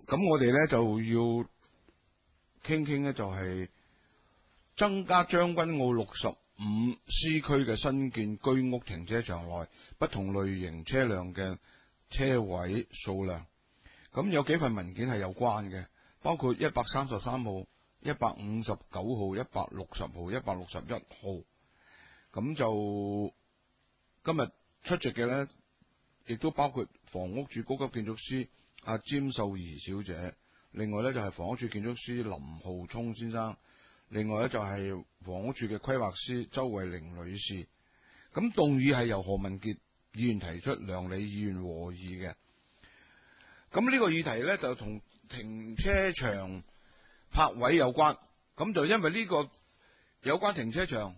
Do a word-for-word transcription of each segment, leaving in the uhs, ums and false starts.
咁我哋咧就要傾傾咧，就係增加將軍澳六十五 C 區嘅新建居屋停車場內不同類型車輛嘅車位數量。咁有幾份文件係有關嘅，包括一百三十三號、一百五十九號、一百六十號、一百六十一號。咁就今日出席嘅咧，亦都包括房屋署高級建築師阿詹秀儀小姐，另外咧就係房屋署建築師林浩聰先生，另外咧就係房屋署嘅規劃師周慧玲女士。咁動議係由何文傑議員提出，梁理議員和議嘅。咁呢個議題咧就同停車場泊位有關，咁就因為呢個有關停車場，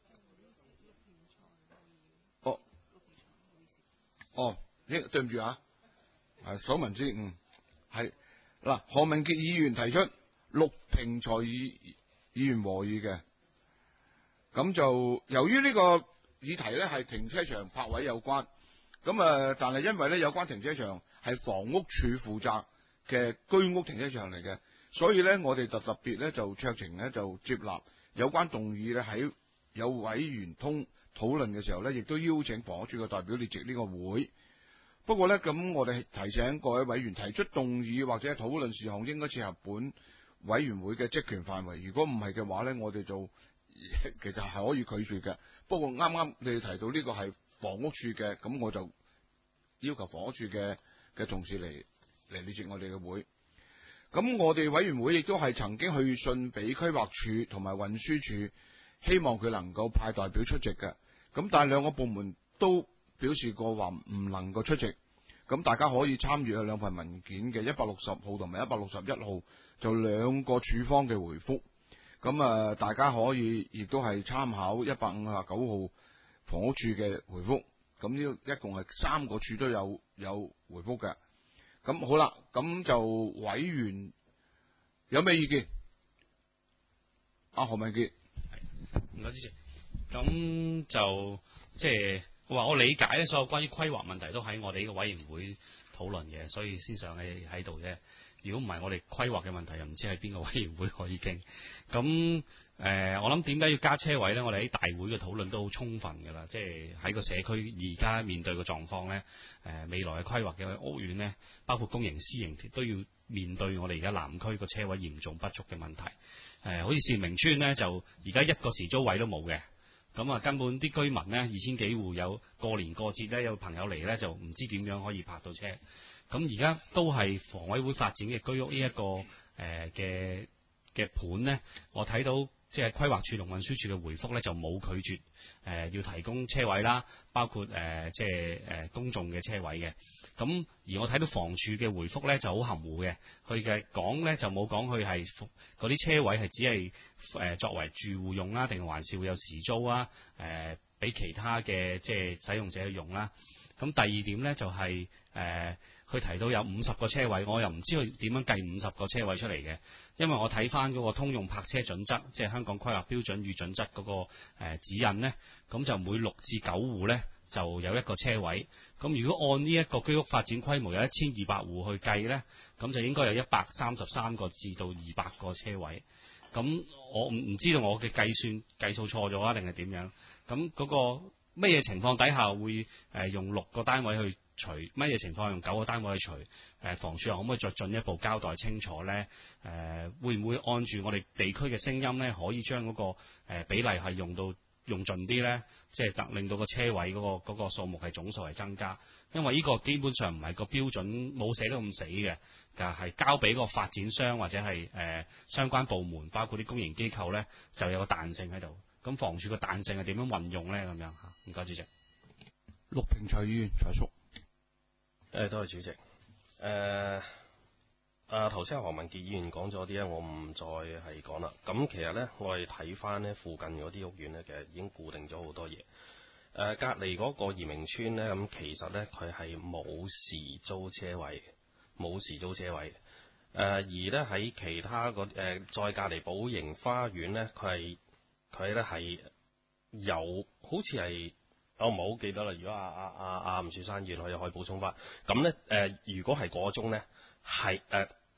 哦，哦，對唔住啊，係數文之誤，係嗱，何文傑議員提出，陸平才議議員和議嘅。咁就由於呢個議題咧係停車場泊位有關，咁啊，但係因為咧有關停車場係房屋署負責嘅居屋停車場嚟嘅，所以咧我哋就特別咧就酌情咧就接納有關動議咧喺有委員通討論嘅時候咧，亦都邀請房屋署嘅代表列席呢個會。不過咧，咁我哋提醒各位委員，提出動議或者討論事項應該切合本委員會嘅職權範圍。如果唔係嘅話咧，我哋就其實係可以拒絕嘅。不過啱啱你哋提到呢個係房屋署嘅，咁我就要求房屋署嘅嘅同事嚟嚟列席我哋嘅會。咁我哋委員會亦都係曾經去信俾規劃署同埋運輸署，希望佢能夠派代表出席嘅。咁但係兩個部門都表示過話唔能夠出席。咁大家可以參與兩份文件嘅一百六十號同埋一百六十一號，就兩個處方嘅回覆。咁啊，大家可以亦都係參考一百五十九號房屋署嘅回覆。咁呢一共係三個處都有有回覆嘅。咁好啦，咁就委員有咩意見？阿何文傑， 唔該主席。咁就即係話我理解咧，所有關於規劃問題都喺我哋呢個委員會討論嘅，所以先上喺喺度啫。如果唔係我哋規劃嘅問題，又唔知喺邊個委員會可以傾。咁誒、呃，我諗點解要加車位咧？我哋喺大會嘅討論都好充分㗎啦，即係喺個社區而家面對嘅狀況咧，誒、呃、未來嘅規劃嘅屋苑咧，包括公營私營都要面對我哋而家南區個車位嚴重不足嘅問題。誒、呃，好似善明村咧，就而家一個時租位都冇嘅。咁啊，根本啲居民咧，二千幾戶有過年過節咧，有朋友嚟咧，就唔知點樣可以泊到車。咁而家都係房委會發展嘅居屋呢、這、一個誒嘅嘅盤咧，我睇到即係規劃署同運輸署嘅回覆咧，就冇拒絕誒、呃、要提供車位啦，包括誒、呃、即係誒、呃、公眾嘅車位嘅。咁而我睇到房署嘅回覆咧就好含糊嘅，佢嘅講咧就冇講佢係嗰啲車位係只係誒、呃、作為住戶用啦，定係還是會有時租啊？誒、呃，俾其他嘅即係使用者去用啦。咁第二點咧就係、是、誒。呃佢提到有五十個車位，我又唔知佢點樣計五十個車位出嚟嘅，因為我睇翻嗰個通用泊車準則，即係香港規劃標準與準則嗰個誒指引呢，咁就每六至九戶呢就有一個車位。咁如果按呢一個居屋發展規模有一千二百戶去計呢，咁就應該有一百三十三個至到二百個車位。咁我唔唔知道我嘅計算計數錯咗啊，定係點樣？咁嗰個咩嘢情況底下會誒用六個單位去除，乜嘢情況用九個單位去除？誒房署可唔可以再進一步交代清楚咧？誒會唔會按住我哋地區嘅聲音咧，可以將嗰個誒比例係用到用盡啲咧？即係特令到個車位嗰個嗰個數目係總數係增加，因為呢個基本上唔係個標準，冇寫得咁死嘅，但係交俾個發展商或者係誒相關部門，包括啲公營機構咧，就有個彈性喺度。咁房署個彈性係點樣運用咧？咁樣嚇，唔該主席。 陸平才議員，財叔。 誒，多謝主席。誒、呃，啊頭先何文傑議員講咗啲咧，我唔再係講啦。咁其實咧，我哋睇翻咧附近嗰啲屋苑咧，其實已經固定咗好多嘢。誒、呃，隔離嗰個移明村咧，咁其實咧佢係冇時租車位，冇時租車位。誒、呃，而咧喺其他個誒、呃，再隔離寶盈花園咧，佢係佢咧係有，好似係。我唔係好記得啦。如果阿阿阿阿吳樹山議員可以可以補充翻，咁咧誒，如果係嗰宗咧係誒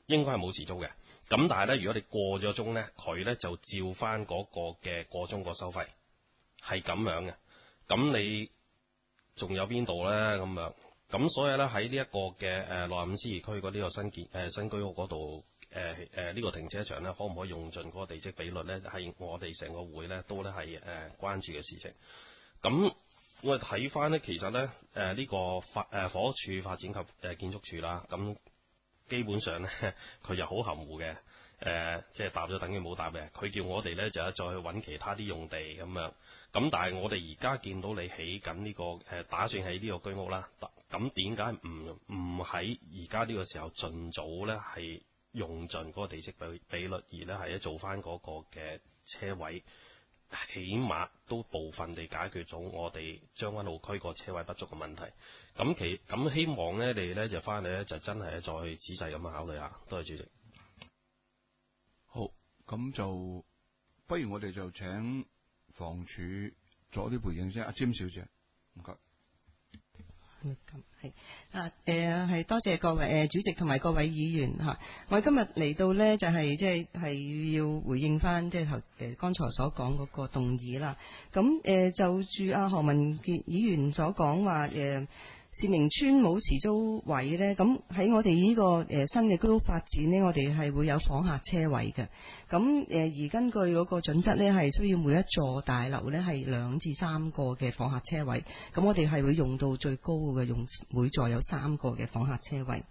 應該係冇遲租嘅。咁但係咧，如果你過咗鐘咧，佢咧就照翻嗰個嘅過鐘個收費，係咁樣嘅。咁你仲有邊度咧？咁樣咁所以咧喺呢一個嘅誒內五思怡區嗰呢個新建誒、呃、新居屋嗰度誒誒呢個停車場咧，可唔可以用盡嗰個地積比率咧？係我哋成個會咧都咧係誒關注嘅事情。咁我哋睇翻咧，其實咧誒呢、呃這個發誒、呃、房屋署發展及誒建築署啦，咁基本上咧佢又好含糊嘅。誒、呃，即係答咗等於冇答嘅。佢叫我哋咧就再去揾其他啲用地咁樣。咁但係我哋而家見到你起緊呢個誒、呃，打算起呢個居屋啦。咁點解唔唔喺而家呢個時候盡早咧係用盡嗰個地積比比率，而咧係一做翻嗰個嘅車位，起碼都部分地解決咗我哋將軍澳區個車位不足嘅問題。咁其咁希望咧你咧就翻嚟咧就真係再仔細咁考慮下。多謝主席。 好，咁就不如我哋就請房署做啲回應先。阿詹小姐，唔該。 咁係啊，誒係多謝各位誒主席同埋各位議員嚇。我哋今日嚟到咧就係即係係要回應翻即係頭誒剛才所講嗰個動議啦。咁誒就住阿何文傑議員所講話誒善寧邨冇遲租位咧，咁喺我哋呢個誒新嘅居屋發展呢，我哋係會有訪客車位嘅。咁誒而根據嗰個準則咧，係需要每一座大樓咧係兩至三個嘅訪客車位。咁我哋係會用到最高嘅，用每座有三個嘅訪客車位。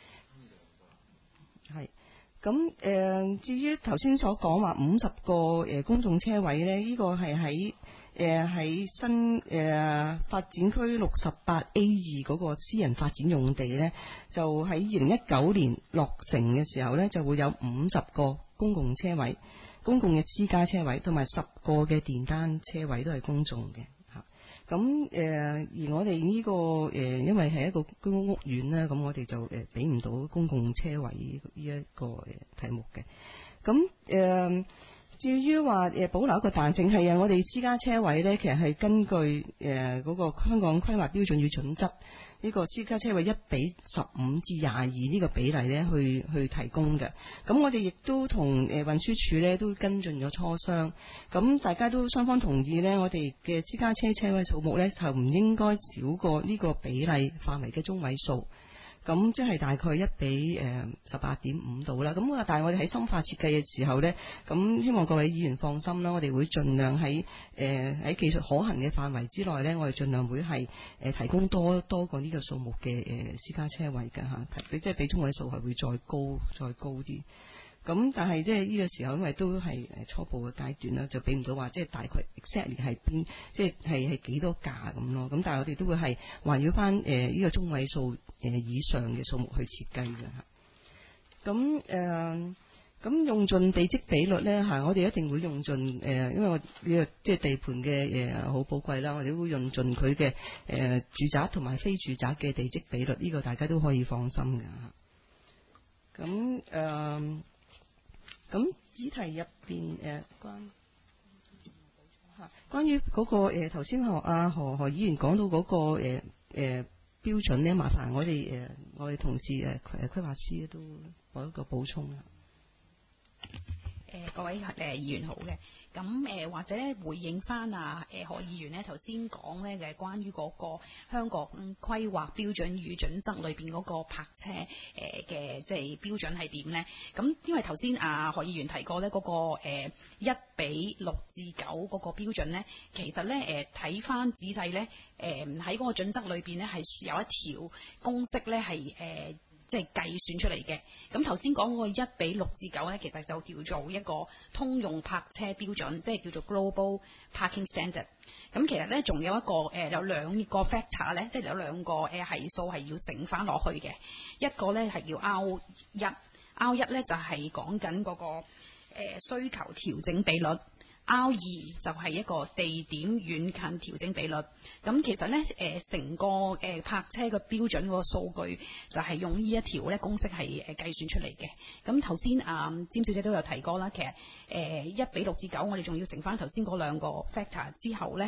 係。咁誒、呃，至於頭先所講話五十個誒公眾車位咧，呢、這個係喺誒喺新誒、呃、發展區六十八 A 二嗰個私人發展用地咧，就喺二零一九年落成嘅時候咧，就會有五十個公共車位、公共嘅私家車位同埋十個嘅電單車位都係公眾嘅。咁誒、呃，而我哋呢、這個誒、呃，因為係一個居屋屋苑啦，咁我哋就誒俾唔到公共車位呢一個誒題目嘅。咁誒、呃，至於話誒保留一個彈性係啊，我哋私家車位咧，其實係根據誒嗰、呃那個香港規劃標準與準則。呢個私家車位一比十五至廿二呢個比例咧，去去提供嘅。咁我哋亦都同誒運輸署咧都跟進咗磋商，咁大家都雙方同意咧，我哋嘅私家車車位數目咧就唔應該少過呢個比例範圍嘅中位數。咁即係大概一比誒十八點五度啦。咁但係我哋喺深化設計嘅時候呢，咁希望各位議員放心啦，我哋會盡量喺誒喺技術可行嘅範圍之內呢，我哋盡量會係誒提供多多過呢個數目嘅誒私家車位㗎嚇，即係比中位數係會再高再高啲。咁但係即係呢個時候，因為都係誒初步嘅階段啦，就俾唔到話即係大概 exactly 係邊，即係係係幾多價咁咯。咁但係我哋都會係環繞翻誒呢個中位數誒以上嘅數目去設計嘅嚇。咁誒咁用盡地積比率咧嚇，我哋一定會用盡誒、呃，因為我呢個即係地盤嘅誒好寶貴啦，我哋會用盡佢嘅誒住宅同埋非住宅嘅地積比率，呢、這個大家都可以放心嘅嚇。咁誒。呃咁議題入邊誒關嚇，關於嗰、那個誒頭先何阿何何議員講到嗰、那個誒誒、呃、標準咧，麻煩我哋誒、呃、我哋同事誒誒規劃師都攞一個補充啦。 誒各位誒議員好嘅，咁誒或者咧回應翻啊誒何議員咧頭先講咧嘅關於嗰個香港規劃標準與準則裏邊嗰個泊車誒嘅即係標準係點咧？咁因為頭先啊何議員提過咧嗰個誒一比六至九嗰個標準咧，其實咧誒睇翻仔細咧誒喺嗰個準則裏邊咧係有一條公式咧係誒。即係計算出嚟嘅。咁頭先講嗰個一比六至九咧，其實就叫做一個通用泊車標準，即係叫做 Global Parking Standard。咁其實咧，仲有一個誒、呃、有兩個 factor 咧，即係有兩個誒係數係要乘翻落去嘅。一個咧係叫 R 一，R 一咧就係講緊嗰個、呃、需求調整比率。R 二就係一個地點遠近調整比率，咁其實咧誒成個誒、呃、泊車嘅標準個數據就係用呢一條咧公式係誒計算出嚟嘅。咁頭先啊詹小姐都有提過啦，其實誒一、呃、比六至九，我哋仲要乘翻頭先嗰兩個 factor 之後咧，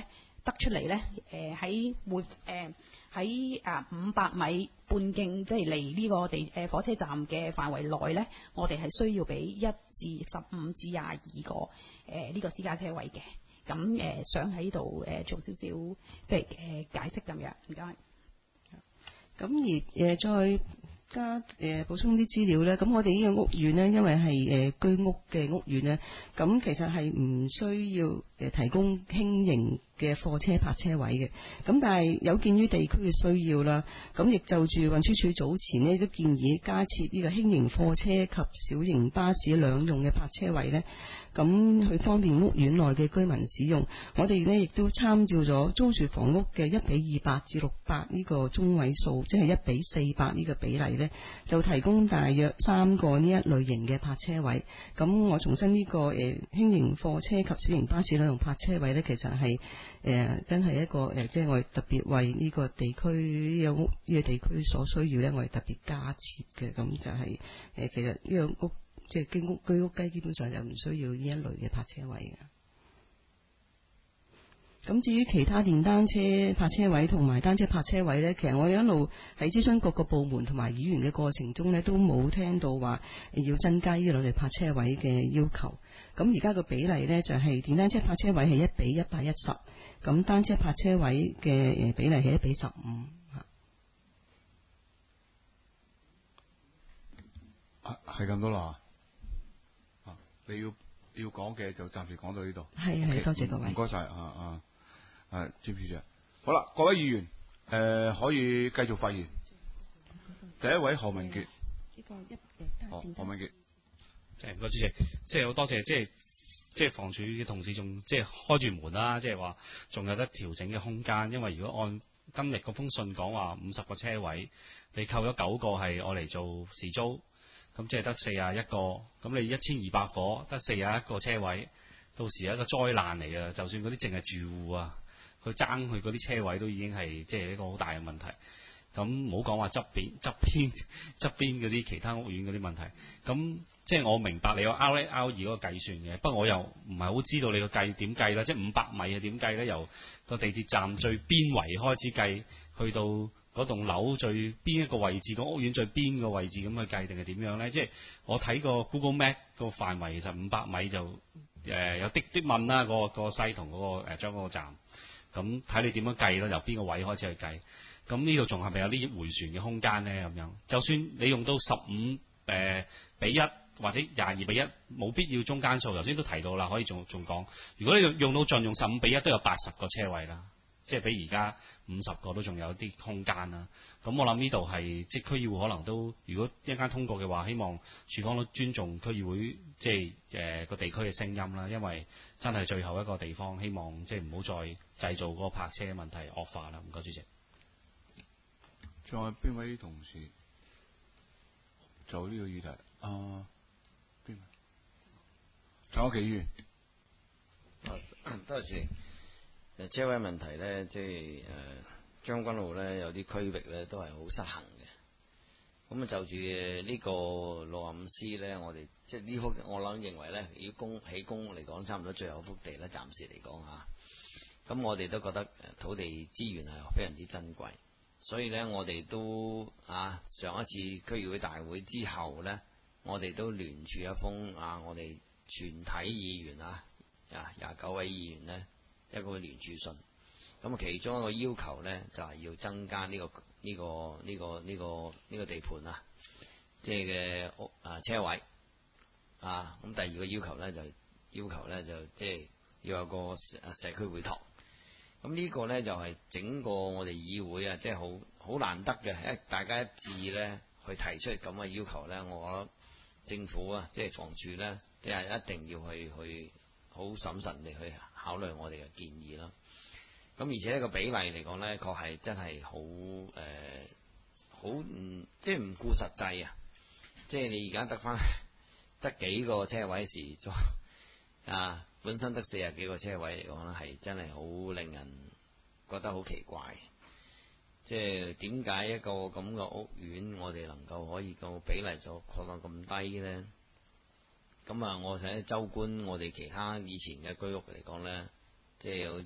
得出嚟咧，誒喺會誒喺啊五百米半徑，即係離呢個地誒、呃、火車站嘅範圍內咧，我哋係需要俾一至十五至廿二個誒呢、呃這個私家車位嘅。咁誒、呃、想喺度誒做少少即係誒、呃、解釋咁樣，唔該。 咁而誒、呃、再加誒、呃、補充啲資料咧，咁我哋呢個屋苑咧，因為係誒、呃、居屋嘅屋苑咧，咁其實係唔需要誒、呃、提供輕型嘅貨車泊車位嘅。咁但係有見於地區嘅需要啦，咁亦就住運輸署早前呢都建議加設呢個輕型貨車及小型巴士兩用嘅泊車位咧，咁去方便屋苑內嘅居民使用。我哋呢亦都參照咗租住房屋嘅一比二百至六百呢個中位數，即係一比四百呢個比例呢，就提供大約三個呢一類型嘅泊車位。咁我重申呢、這個誒輕、呃、型貨車及小型巴士兩用泊車位呢，其實係誒、呃、真係一個誒、呃，即係我哋特別為呢個地區有屋呢、這個地區所需要呢，我哋特別加設嘅。咁就係、是、誒、呃，其實呢個屋即係居屋居屋雞基本上就唔需要呢一類嘅泊車位嘅。咁至於其他電單車泊車位同埋單車泊車位呢，其實我哋一路喺諮詢各個部門同埋議員嘅過程中呢，都冇聽到話要增加呢兩類泊車位嘅要求。咁而家個比例呢，就係電單車泊車位係一比一百一十，咁單車泊車位嘅誒比例係一比十五嚇。 係咁多啦。啊，你要要講嘅就暫時講到呢度。 係係，多謝各位。 唔該晒啊啊！誒，知唔知啫？好啦，各位議員，誒、呃、可以繼續發言。第一位何文傑。呢個一哦，何文傑。 誒，唔該主席，即係好多謝，即係即係房署嘅同事仲即係開住門啦，即係話仲有得調整嘅空間。因為如果按今日嗰封信講話五十個車位，你扣咗九個係我嚟做時租，咁即係得四廿一個，咁你一千二百伙得四廿一個車位，到時係一個災難嚟嘅。就算嗰啲淨係住戶啊，佢爭佢嗰啲車位都已經係即係一個好大嘅問題。咁唔好講話側邊側邊側邊嗰啲其他屋苑嗰啲問題。咁即係我明白你有 R 一 R 二嗰個計算嘅，不過我又唔係好知道你個計點計啦。即係五百米係點計咧？由個地鐵站最邊圍開始計，去到嗰棟樓最邊一個位置，個屋苑最邊個位置咁去計，定係點樣咧？即係我睇個 Google Map 個範圍其實五百米就誒、呃、有啲啲問啦，嗰、嗰個、嗰個西同嗰、嗰個誒將嗰個站。咁睇你點樣計咯？由邊個位開始去計？咁呢度仲係咪有啲迴旋嘅空間咧？咁樣，就算你用到十五誒比一或者廿二比一，冇必要中間數。頭先都提到啦，可以仲仲講，如果你用用到盡用十五比一，都有八十個車位啦，即係比而家五十個都仲有啲空間啦。咁我諗呢度係即區議會可能都，如果一間通過嘅話，希望署方都尊重區議會即係誒個地區嘅聲音啦，因為真係最後一個地方，希望即係唔好再製造嗰個泊車嘅問題惡化啦。唔該，主席。 仲有邊位同事就呢個議題？啊，邊位？仲有幾遠？ 啊，多謝。誒車位問題咧，即係誒將軍澳咧有啲區域咧都係好失衡嘅。咁啊就住呢個六十五 C 咧，我哋即係呢幅我諗認為咧，以公起公屋嚟講，差唔多最後幅地咧，暫時嚟講嚇。咁我哋都覺得誒土地資源係非常之珍貴。所以咧，我哋都啊上一次區議會大會之後咧，我哋都聯署一封啊，我哋全體議員啊啊廿九位議員咧一個聯署信。咁啊，其中一個要求咧就係、是、要增加呢、這個呢、這個呢、這個呢、這個呢、這個地盤啊，即係嘅屋啊車位啊。咁第二個要求咧就要求咧就即係要有個社區會堂。咁呢個呢，就係、是、整個我哋議會啊，即係好好難得嘅，一大家一致呢去提出咁嘅要求呢，我覺得政府啊，即係房署呢，即係一定要去去好審慎地去考慮我哋嘅建議啦。咁而且一個比例嚟講呢，確係真係好誒，好唔即係唔顧實際啊！即係你而家得翻得幾個車位時裝啊？本身得四十幾個車位嚟講咧，係真係好令人覺得好奇怪。即係點解一個咁嘅屋苑，我哋能夠可以個比例就擴到咁低呢？咁啊，我想周觀我哋其他以前嘅居屋嚟講呢，即係有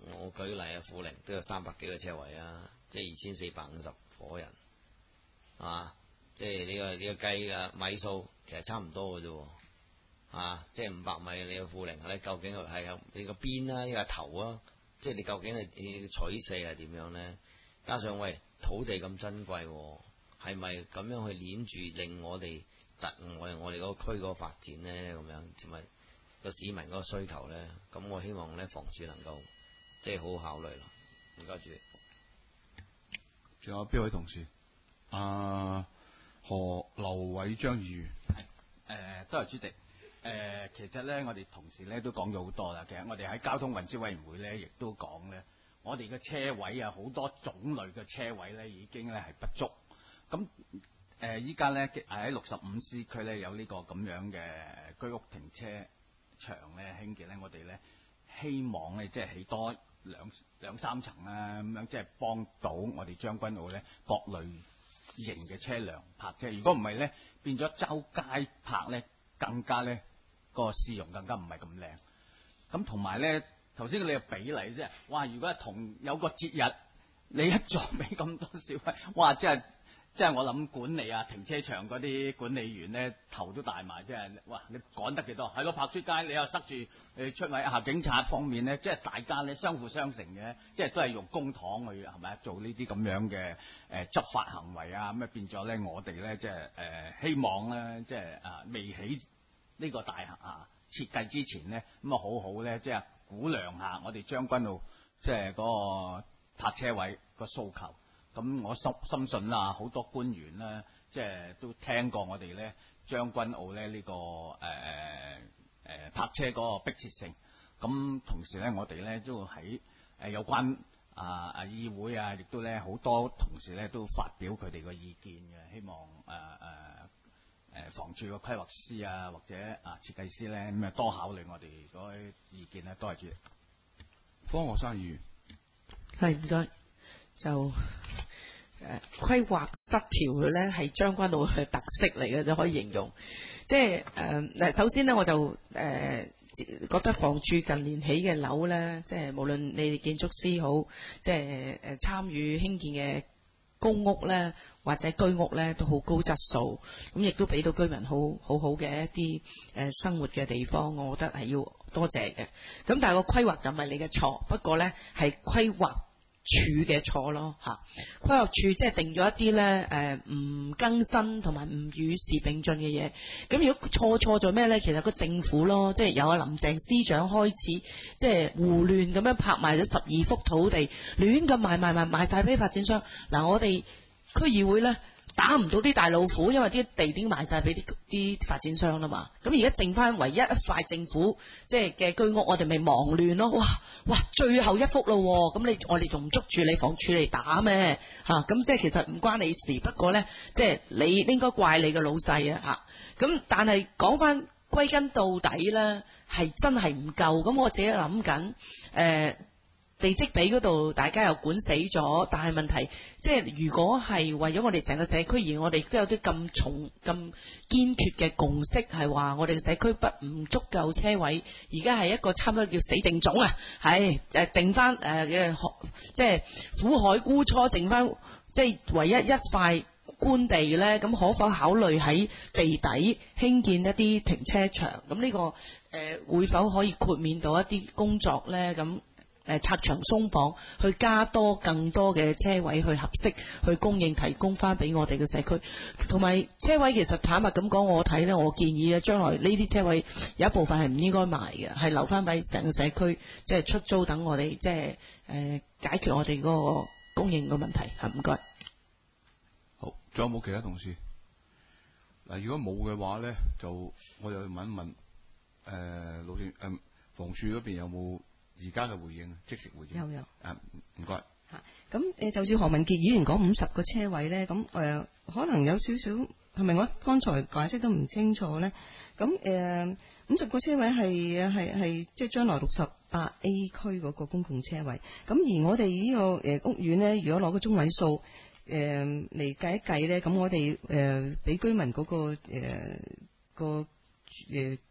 我舉例啊，富寧都有三百幾個車位啊，即係二千四百五十伙人，係嘛？即係呢個呢個計嘅米數其實差唔多嘅啫，啊，即係五百米你個富寧咧，究竟係有你個邊啦，呢個頭啊，即係你究竟係你取捨係點樣咧？加上喂土地咁珍貴，係咪咁樣去鏈住令我哋突我我哋嗰個區嗰個發展咧？咁樣同埋個市民嗰個需求咧？咁我希望咧房署能夠即係好好考慮咯。唔該主席。 仲有邊位同事？啊，何劉偉章議員。 誒，多謝主席。誒、呃，其實咧，我哋同事咧都講咗好多啦。其實我哋喺交通運輸委員會咧，亦都講咧，我哋嘅車位啊，好多種類嘅車位咧，已經咧係不足。咁誒，依家咧喺六十五 C 區咧有呢個咁樣嘅居屋停車場咧興建咧，我哋咧希望咧即係起多兩兩三層啦，咁樣即係幫到我哋將軍澳咧各類型嘅車輛泊車。如果唔係咧，變咗周街泊咧，更加咧個市容更加唔係咁靚。咁同埋咧，頭先你嘅比例啫，哇！如果係同有個節日，你一座俾咁多小費，哇！即係即係我諗管理啊停車場嗰啲管理員咧頭都大埋，即係哇！你趕得幾多？喺個泊出街，你又塞住誒出位啊！警察方面咧，即係大家咧相輔相成嘅，即係都係用公帑去係咪做呢啲咁樣嘅誒、呃、執法行為啊？咁啊變咗咧，我哋咧即係誒、呃、希望咧，即係啊未起呢個大廈啊設計之前咧，咁啊好好咧，即係估量下我哋將軍澳即係嗰個泊車位個訴求。咁我深深信啦，好多官員咧，即係都聽過我哋咧將軍澳咧呢、這個誒誒、呃、泊車嗰個迫切性。咁同時咧，我哋咧都喺誒有關啊啊議會啊，亦都咧好多同事咧都發表佢哋嘅意見嘅，希望誒誒誒房署嘅規劃師啊，或者啊設計師咧咁啊多考慮我哋嗰啲意見咧，多謝主席。 方學生議員。 係唔該。就誒、呃、規劃失調咧，係將軍澳嘅特色嚟嘅，就可以形容。即係誒嗱，首先咧我就誒、呃、覺得房署近年起嘅樓咧，即係無論你哋建築師好，即係誒參與興建嘅公屋咧，或者居屋咧，都好高質素，咁亦都俾到居民好好好嘅一啲誒、呃、生活嘅地方，我覺得係要多謝嘅。咁但係個規劃就唔係你嘅錯，不過咧係規劃處嘅錯咯嚇，規劃處即係定咗一啲咧誒唔更新同埋唔與時並進嘅嘢。咁如果錯錯咗咩咧？其實個政府咯，即係由阿林鄭司長開始，即係胡亂咁樣拍賣咗十二幅土地，亂咁賣賣賣賣曬俾發展商。嗱，我哋區議會咧打唔到啲大老虎，因為啲地已經賣曬俾啲啲發展商啦嘛。咁而家剩翻唯一一塊政府即係嘅居屋，我哋咪忙亂咯。哇哇，最後一幅咯，咁你我哋仲唔捉住你房署嚟打咩嚇？咁、啊、即係其實唔關你事，不過咧即係你應該怪你嘅老細啊嚇。咁但係講翻歸根到底咧，係真係唔夠。咁我自己諗緊誒。地積比嗰度大家又管死咗，但係問題即係如果係為咗我哋成個社區而我哋都有啲咁重咁堅決嘅共識，係話我哋社區不唔足夠車位，而家係一個差唔多叫死定種啊，係誒定翻誒嘅即係苦海孤雛，剩翻即係唯一一塊官地咧，咁可否考慮喺地底興建一啲停車場？咁呢、這個誒、呃、會否可以豁免到一啲工作咧？咁誒拆牆鬆綁，去加多更多嘅車位去合適去供應，提供翻俾我哋嘅社區。同埋車位其實坦白咁講，我睇咧，我建議咧，將來呢啲車位有一部分係唔應該賣嘅，係留翻俾成個社區，即係出租等我哋即係誒解決我哋嗰個供應嘅問題。係唔該。 好，仲有冇其他同事？嗱，如果冇嘅話咧，就我又問一問誒路政誒房署嗰邊有冇？而家嘅回應，即時回應。 有有。 啊，唔該。 嚇，咁誒，就似何文傑議員講五十個車位咧，咁誒、呃，可能有少少係咪我剛才解釋得唔清楚咧？咁誒，五十個車位係係係即係將來六十八 A 區嗰個公共車位。咁而我哋呢個誒屋苑咧，如果攞個中位數誒嚟計一計咧，咁我哋誒俾居民嗰、嗰個誒、呃嗰個誒。呃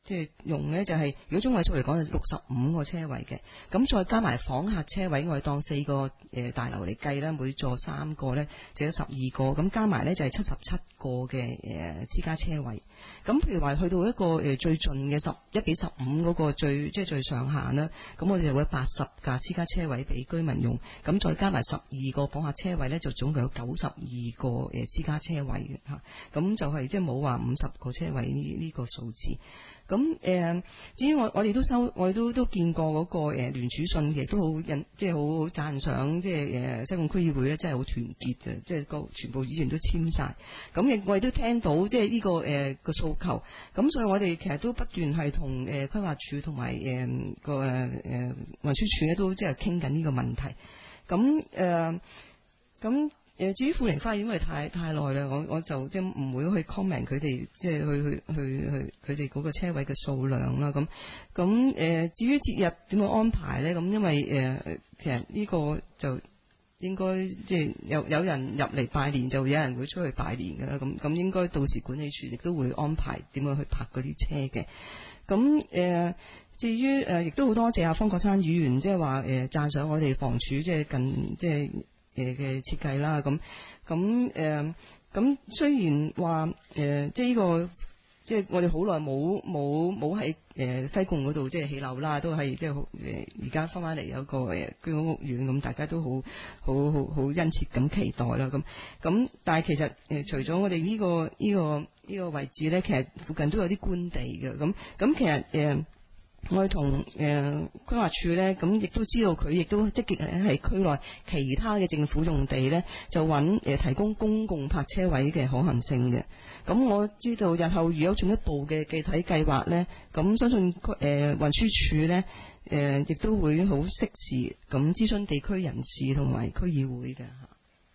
即係用咧就係、是、如果中位數嚟講係六十五個車位嘅，咁再加埋訪客車位，我哋當四個誒、呃、大樓嚟計啦，每座三個咧就有十二個，咁加埋咧就係七十七個嘅誒、呃、私家車位。咁譬如話去到一個誒、呃、最盡嘅十一比十五嗰個最即係最上限啦，咁我哋就會八十架私家車位俾居民用，咁再加埋十二個訪客車位咧，就總共有九十二個誒、呃、私家車位嘅嚇，咁就係即係冇話五十個車位呢呢、這個數字。咁誒、呃，至於我我哋都收，我哋都都見過嗰、那個誒、呃、聯署信，亦都好印，即係好好讚賞，即係誒西貢區議會咧，真係好團結嘅，即係個全部議員都簽晒。咁亦我哋都聽到即係呢、這個誒個訴求。咁所以我哋其實都不斷係同誒規劃署同埋誒個誒誒運輸署咧，都即係傾緊呢個問題。咁誒咁。誒，至於富寧花園，因為太太耐啦，我我就即係唔會去 comment 佢哋，即係去去去去佢哋嗰個車位嘅數量啦。咁咁誒，至於節日點樣安排咧？咁因為誒、呃，其實呢個就應該即係有有人入嚟拜年，就有人會出去拜年㗎啦。咁咁應該到時管理處亦都會安排點樣去泊嗰啲車嘅。咁誒、呃，至於誒，亦、呃、都好多謝阿方國珊議員，即係話誒讚賞我哋房署即係近即係。誒嘅設計啦，咁咁誒咁雖然話誒、呃，即係呢、這個即係我哋好耐冇冇冇喺誒西貢嗰度即係起樓啦，都係即係誒而家翻返嚟有個誒居屋屋苑，咁大家都好好好好殷切咁期待啦，咁咁但係其實誒、呃、除咗我哋呢、這個呢、這個呢、這個位置咧，其實附近都有啲官地嘅，咁咁其實誒。呃我哋同誒規劃署咧，咁亦都知道佢亦都積極喺區內其他嘅政府用地咧，就揾誒提供公共泊車位嘅可行性嘅。咁我知道日後如果有進一步嘅具體計劃咧，咁相信誒運輸署咧誒亦都會好適時咁諮詢地區人士同埋區議會嘅嚇。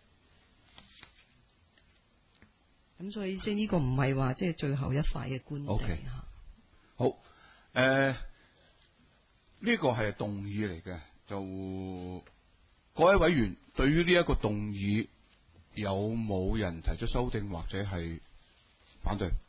咁所以即係呢個唔係話即係最後一塊嘅官地嚇。 Okay. 好誒。呃呢個係動議嚟嘅，就各位委員對於呢一個動議有冇人提出修訂或者係反對？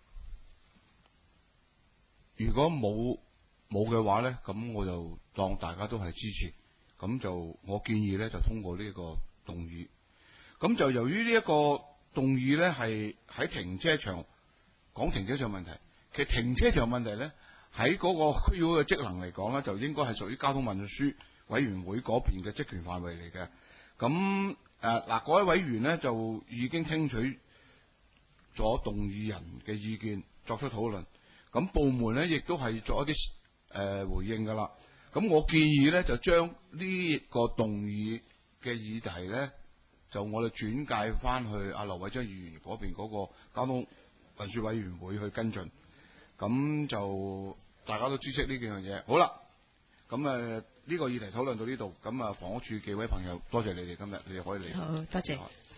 如果冇冇嘅話咧，咁我就當大家都係支持，咁就我建議咧就通過呢一個動議。咁就由於呢一個動議咧係喺停車場講停車場問題，其實停車場問題咧。喺嗰個區議會嘅職能嚟講咧，就應該係屬於交通運輸委員會嗰邊嘅職權範圍嚟嘅。咁誒嗱，各位委員咧就已經聽取咗動議人嘅意見，作出討論。咁部門咧亦都係作一啲誒、呃、回應㗎啦。咁我建議咧就將呢個動議嘅議題咧，就我哋轉介翻去阿劉偉章議員嗰邊嗰個交通運輸委員會去跟進。咁就大家都知悉呢幾樣嘢。好啦，咁誒呢個議題討論到呢度，咁啊房屋署幾位朋友，多謝你哋今日，你哋可以嚟。 好，多謝。